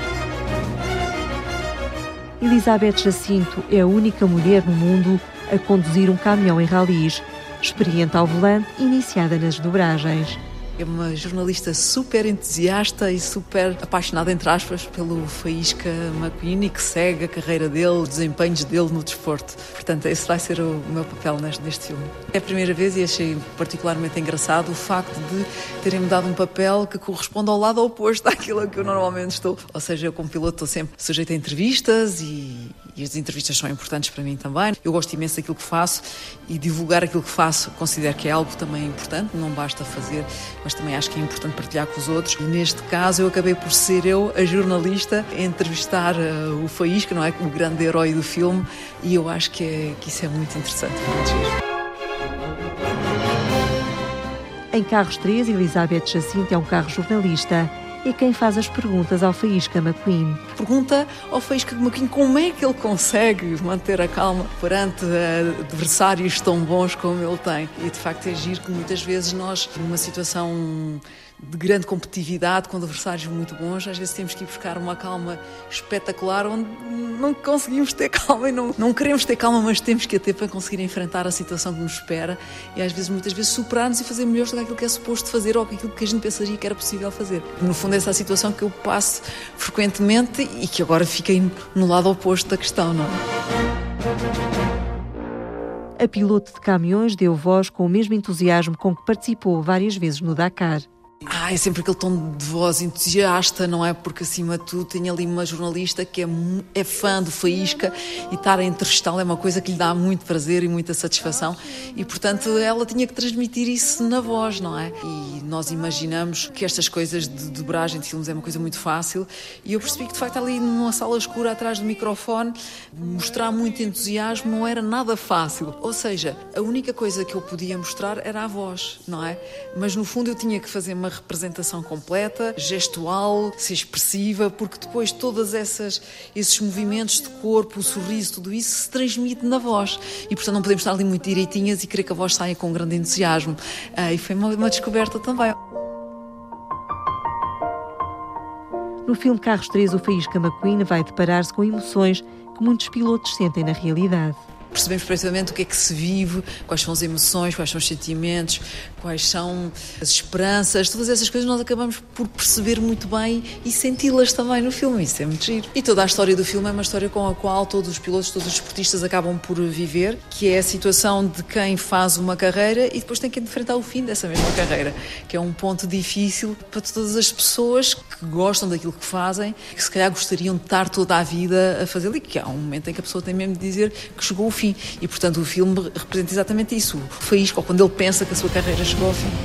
Elizabeth Jacinto é a única mulher no mundo a conduzir um caminhão em ralis, experiente ao volante, iniciada nas dobragens. É uma jornalista super entusiasta e super apaixonada, entre aspas, pelo Faísca McQueen, e que segue a carreira dele, os desempenhos dele no desporto. Portanto, esse vai ser o meu papel neste, neste filme. É a primeira vez, e achei particularmente engraçado o facto de terem-me dado um papel que corresponde ao lado oposto daquilo a que eu normalmente estou. Ou seja, eu como piloto estou sempre sujeita a entrevistas, e, e as entrevistas são importantes para mim também. Eu gosto imenso daquilo que faço, e divulgar aquilo que faço considero que é algo também importante, não basta fazer, mas também acho que é importante partilhar com os outros. E neste caso eu acabei por ser eu, a jornalista, a entrevistar uh, o Faísca, não é? O grande herói do filme, e eu acho que, é, que isso é muito interessante. Muito giro. Em Carros três, Elizabeth Jacinto é um carro jornalista. É quem faz as perguntas ao Faísca McQueen. Pergunta ao Faísca McQueen como é que ele consegue manter a calma perante uh, adversários tão bons como ele tem. E de facto é giro que muitas vezes nós, numa situação de grande competitividade, com adversários muito bons, às vezes temos que ir buscar uma calma espetacular, onde não conseguimos ter calma e não, não queremos ter calma, mas temos que a ter para conseguir enfrentar a situação que nos espera, e às vezes, muitas vezes, superar-nos e fazer melhor do que aquilo que é suposto fazer, ou aquilo que a gente pensaria que era possível fazer. No fundo, essa é a situação que eu passo frequentemente e que agora fiquei no lado oposto da questão, não é? a piloto de caminhões deu voz com o mesmo entusiasmo com que participou várias vezes no Dakar. Ah, é sempre aquele tom de voz entusiasta, não é? Porque acima de tudo tem ali uma jornalista que é, é fã do Faísca e estar a entrevistá-la é uma coisa que lhe dá muito prazer e muita satisfação e, portanto, ela tinha que transmitir isso na voz, não é? E nós imaginamos que estas coisas de dobragem de filmes é uma coisa muito fácil e eu percebi que, de facto, ali numa sala escura atrás do microfone, mostrar muito entusiasmo não era nada fácil. Ou seja, a única coisa que eu podia mostrar era a voz, não é? Mas, no fundo, eu tinha que fazer uma representação completa, gestual, ser expressiva, porque depois todas essas esses movimentos de corpo, o sorriso, tudo isso se transmite na voz e portanto não podemos estar ali muito direitinhas e querer que a voz saia com um grande entusiasmo. Ah, e foi uma, uma descoberta também. No filme Carros três, o Faísca McQueen vai deparar-se com emoções que muitos pilotos sentem na realidade. Percebemos perfeitamente o que é que se vive, quais são as emoções, quais são os sentimentos, quais são as esperanças, todas essas coisas nós acabamos por perceber muito bem e senti-las também no filme, isso é muito giro. E toda a história do filme é uma história com a qual todos os pilotos, todos os esportistas acabam por viver, que é a situação de quem faz uma carreira e depois tem que enfrentar o fim dessa mesma carreira, que é um ponto difícil para todas as pessoas que gostam daquilo que fazem, que se calhar gostariam de estar toda a vida a fazê-lo e que há um momento em que a pessoa tem mesmo de dizer que chegou ao fim. E, portanto, o filme representa exatamente isso. O Faísca, quando ele pensa que a sua carreira chegou ao fim.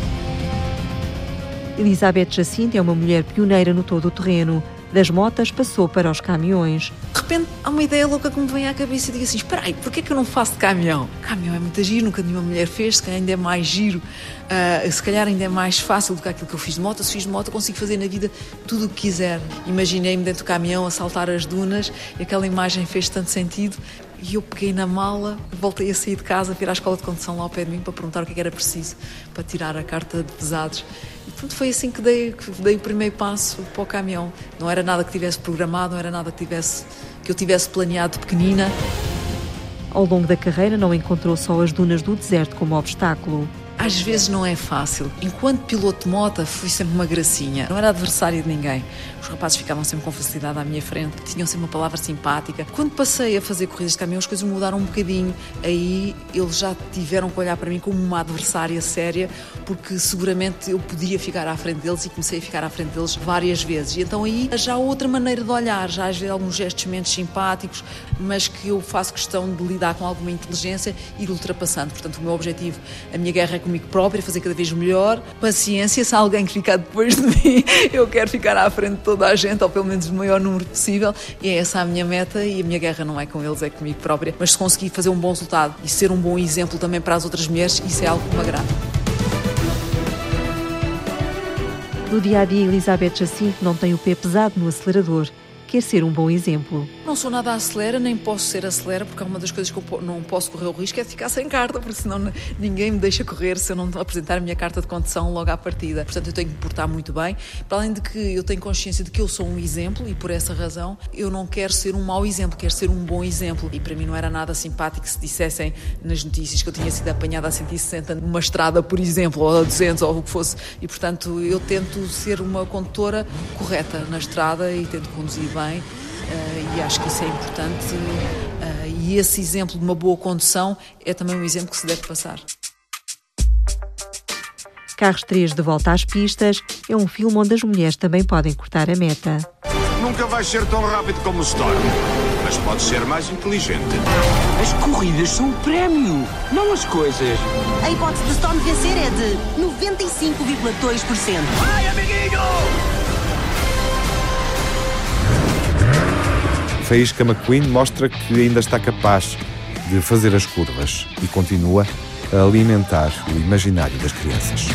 Elizabeth Jacinto é uma mulher pioneira no todo o terreno. Das motas passou para os caminhões. De repente, há uma ideia louca que me vem à cabeça e digo assim, espera aí, porquê é que eu não faço de caminhão? Caminhão é muito giro, nunca nenhuma mulher fez, se calhar ainda é mais giro, uh, se calhar ainda é mais fácil do que aquilo que eu fiz de moto. Se fiz de moto, eu consigo fazer na vida tudo o que quiser. Imaginei-me dentro do caminhão a saltar as dunas e aquela imagem fez tanto sentido. E eu peguei na mala, voltei a sair de casa, vir à escola de condução lá ao pé de mim para perguntar o que era preciso para tirar a carta de pesados. E pronto, foi assim que dei, que dei o primeiro passo para o caminhão. Não era nada que tivesse programado, não era nada que, tivesse, que eu tivesse planeado pequenina. Ao longo da carreira não encontrou só as dunas do deserto como obstáculo. Às vezes não é fácil. Enquanto piloto de moto, fui sempre uma gracinha. Não era adversária de ninguém. Os rapazes ficavam sempre com facilidade à minha frente. Tinham sempre uma palavra simpática. Quando passei a fazer corridas de caminhão, as coisas mudaram um bocadinho. Aí eles já tiveram que olhar para mim como uma adversária séria, porque seguramente eu podia ficar à frente deles e comecei a ficar à frente deles várias vezes. E então aí já há outra maneira de olhar. Já há alguns gestos menos simpáticos, mas que eu faço questão de lidar com alguma inteligência e ir ultrapassando. Portanto, o meu objetivo, a minha guerra é comigo própria, fazer cada vez melhor. Paciência, se há alguém que ficar depois de mim, eu quero ficar à frente de toda a gente, ou pelo menos o maior número possível, e é essa a minha meta, e a minha guerra não é com eles, é comigo própria. Mas se conseguir fazer um bom resultado e ser um bom exemplo também para as outras mulheres, isso é algo que me agrada. No dia-a-dia, Elizabeth Jacinto não tem o pé pesado no acelerador. Quer ser um bom exemplo. Não sou nada acelera, nem posso ser acelera, porque é uma das coisas que eu não posso correr o risco é de ficar sem carta, porque senão ninguém me deixa correr se eu não apresentar a minha carta de condução logo à partida. Portanto, eu tenho que me portar muito bem, para além de que eu tenho consciência de que eu sou um exemplo e por essa razão eu não quero ser um mau exemplo, quero ser um bom exemplo. E para mim não era nada simpático se dissessem nas notícias que eu tinha sido apanhada a cento e sessenta numa estrada, por exemplo, ou a duzentos, ou o que fosse. E, portanto, eu tento ser uma condutora correta na estrada e tento conduzir bem. Uh, e acho que isso é importante uh, e esse exemplo de uma boa condução é também um exemplo que se deve passar. Carros três de volta às pistas é um filme onde as mulheres também podem cortar a meta. Nunca vais ser tão rápido como o Storm, mas podes ser mais inteligente. As corridas são um prémio, não as coisas. A hipótese de Storm vencer é de noventa e cinco vírgula dois por cento. Vai, amiguinho! Faísca McQueen mostra que ainda está capaz de fazer as curvas e continua a alimentar o imaginário das crianças.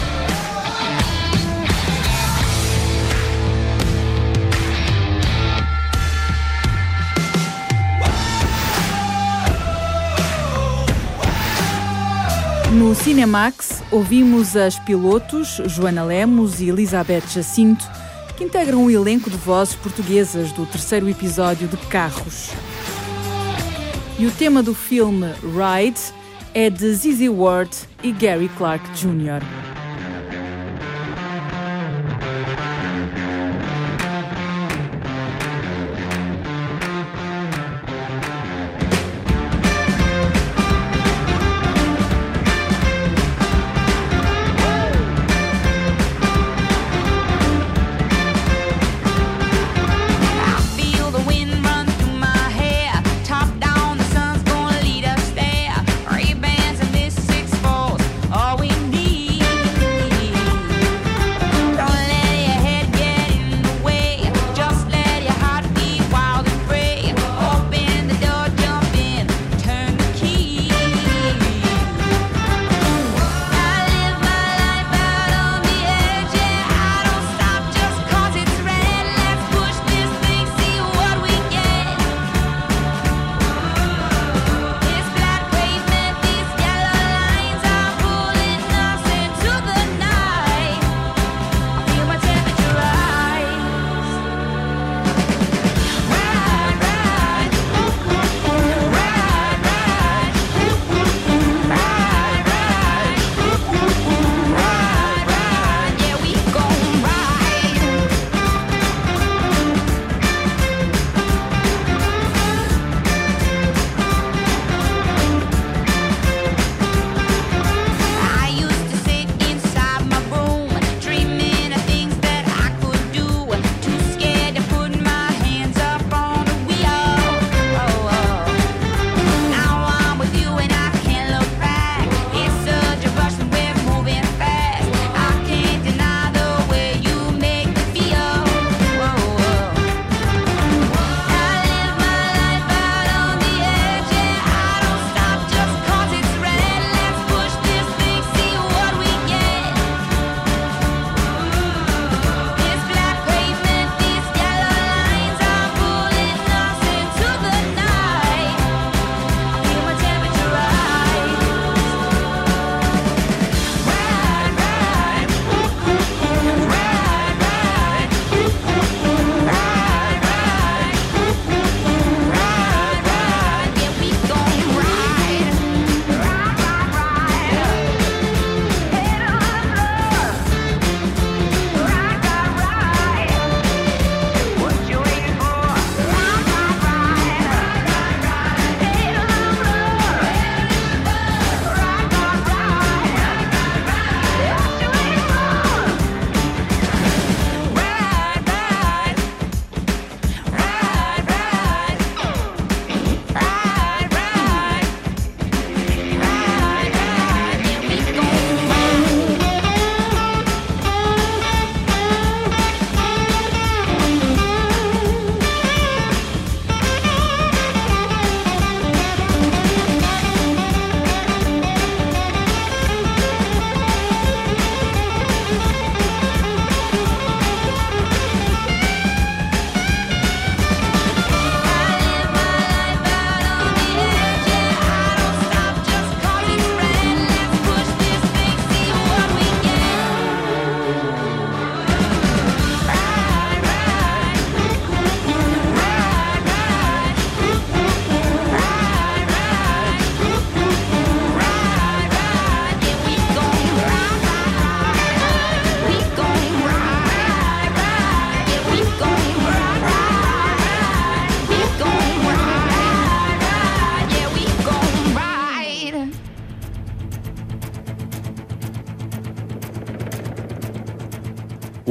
No Cinemax, ouvimos as pilotos Joana Lemos e Elizabeth Jacinto, que integram o elenco de vozes portuguesas do terceiro episódio de Carros. E o tema do filme Ride é de Zizi Ward e Gary Clark Júnior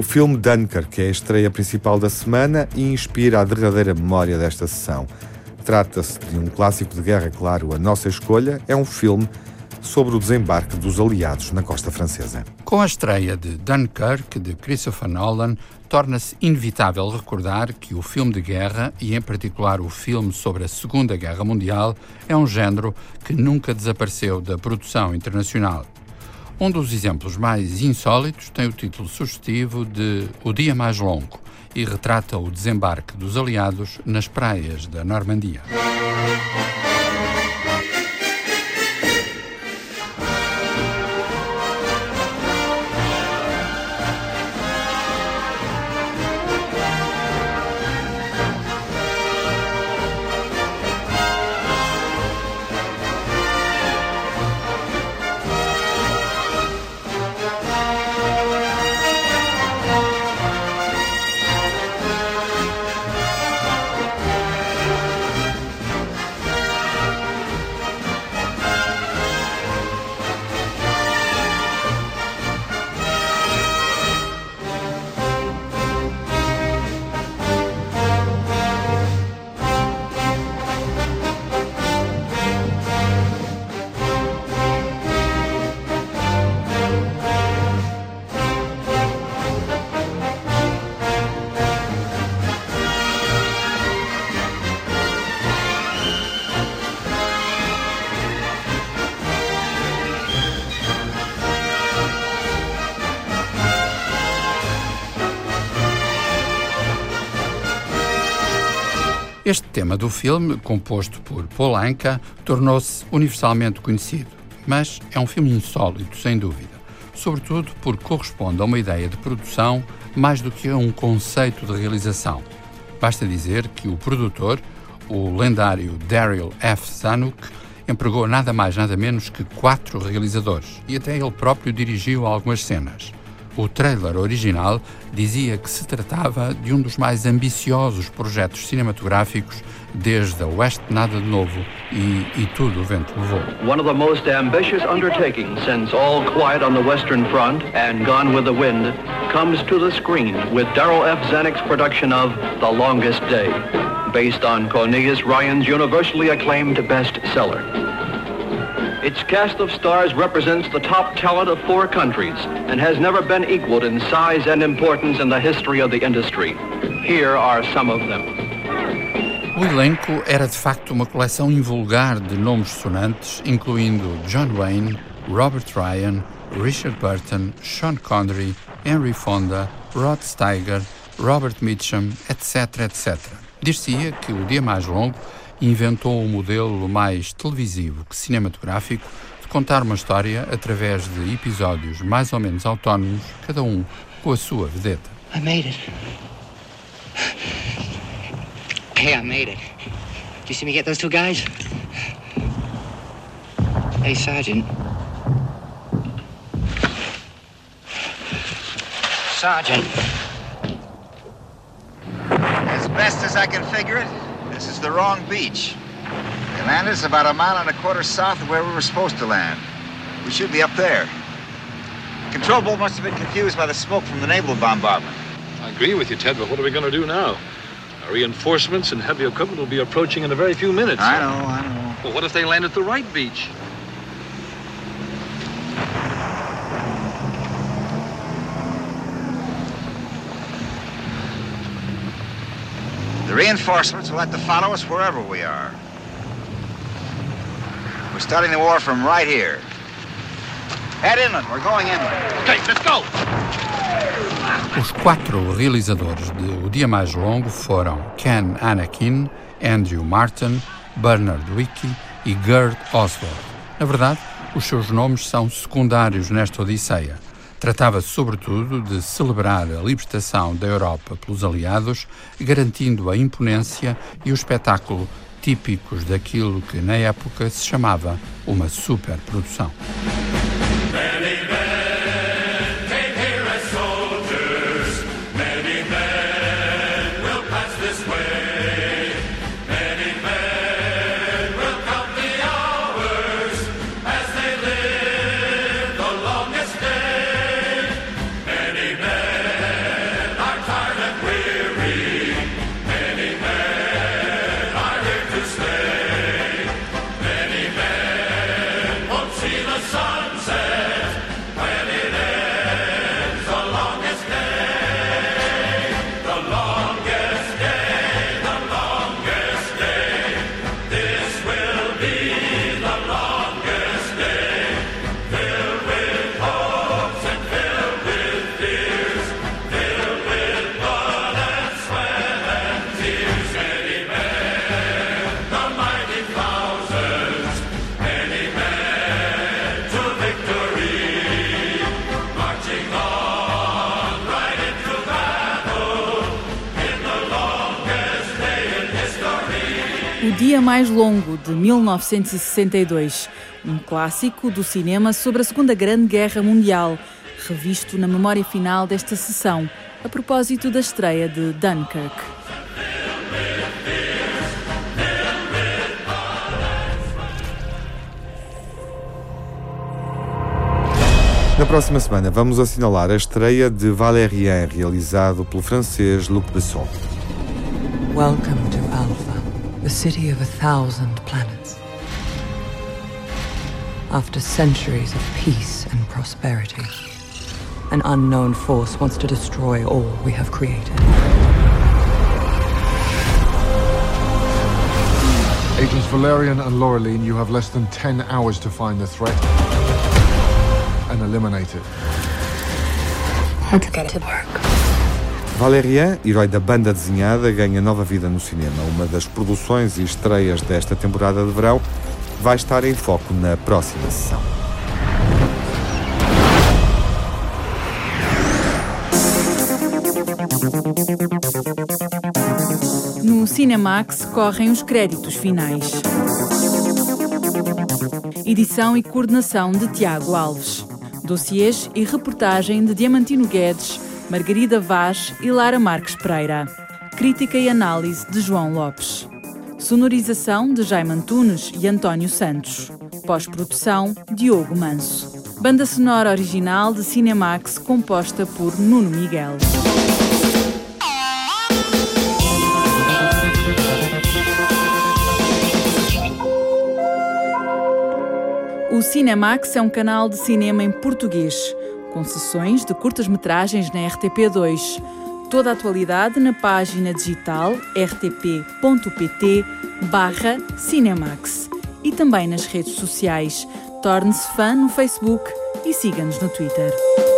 O filme Dunkirk é a estreia principal da semana e inspira a derradeira memória desta sessão. Trata-se de um clássico de guerra, claro, a nossa escolha é um filme sobre o desembarque dos aliados na costa francesa. Com a estreia de Dunkirk, de Christopher Nolan, torna-se inevitável recordar que o filme de guerra, e em particular o filme sobre a Segunda Guerra Mundial, é um género que nunca desapareceu da produção internacional. Um dos exemplos mais insólitos tem o título sugestivo de O Dia Mais Longo e retrata o desembarque dos aliados nas praias da Normandia. Este tema do filme, composto por Paul Anka, tornou-se universalmente conhecido, mas é um filme insólito, sem dúvida, sobretudo porque corresponde a uma ideia de produção mais do que a um conceito de realização. Basta dizer que o produtor, o lendário Daryl F. Zanuck, empregou nada mais nada menos que quatro realizadores e até ele próprio dirigiu algumas cenas. O trailer original dizia que se tratava de um dos mais ambiciosos projetos cinematográficos desde a Oeste Nada de Novo e, e Tudo o Vento Levou. One of the most ambitious undertakings since All Quiet on the Western Front and Gone with the Wind comes to the screen with Daryl F. Zanuck's production of The Longest Day, based on Cornelius Ryan's universally acclaimed bestseller. Its cast of stars represents the top talent of four countries and has never been equaled in size and importance in the history of the industry. Here are some of them. O elenco era de facto uma coleção invulgar de nomes sonantes, incluindo John Wayne, Robert Ryan, Richard Burton, Sean Connery, Henry Fonda, Rod Steiger, Robert Mitchum, etc, etcétera. Dir-se-ia que O Dia Mais Longo inventou um modelo mais televisivo que cinematográfico de contar uma história através de episódios mais ou menos autónomos, cada um com a sua vedeta. I made it. Hey, I made it. Did you see me get those two guys? Hey, Sergeant. Sergeant. As best as I can figure it, this is the wrong beach. We landed us about a mile and a quarter south of where we were supposed to land. We should be up there. The control boat must have been confused by the smoke from the naval bombardment. I agree with you, Ted, but what are we going to do now? Our reinforcements and heavy equipment will be approaching in a very few minutes. I know, I know. Well, what if they land at the right beach? The reinforcements will have to follow us wherever we are. We're starting the war from right here. Head inland, we're going inland. Okay, let's go! Os quatro realizadores de O Dia Mais Longo foram Ken Anakin, Andrew Martin, Bernard Wicki e Gerd Oswald. Na verdade, os seus nomes são secundários nesta odisseia. Tratava-se, sobretudo, de celebrar a libertação da Europa pelos aliados, garantindo a imponência e o espetáculo típicos daquilo que, na época, se chamava uma superprodução. O Dia Mais Longo, de mil novecentos e sessenta e dois, um clássico do cinema sobre a Segunda Grande Guerra Mundial, revisto na memória final desta sessão, a propósito da estreia de Dunkirk. Na próxima semana vamos assinalar a estreia de Valérien, realizado pelo francês Luc Besson. Welcome to Alpha, the city of a thousand planets. After centuries of peace and prosperity, an unknown force wants to destroy all we have created. Agents Valerian and Laureline, you have less than ten hours to find the threat and eliminate it. Let's get to work. Valérien, herói da banda desenhada, ganha nova vida no cinema. Uma das produções e estreias desta temporada de verão vai estar em foco na próxima sessão. No Cinemax correm os créditos finais. Edição e coordenação de Tiago Alves. Dossiês e reportagem de Diamantino Guedes, Margarida Vaz e Lara Marques Pereira. Crítica e análise de João Lopes. Sonorização de Jaime Antunes e António Santos. Pós-produção, Diogo Manso. Banda sonora original de Cinemax, composta por Nuno Miguel. O Cinemax é um canal de cinema em português, com sessões de curtas-metragens na R T P dois. Toda a atualidade na página digital r t p ponto p t barra Cinemax e também nas redes sociais. Torne-se fã no Facebook e siga-nos no Twitter.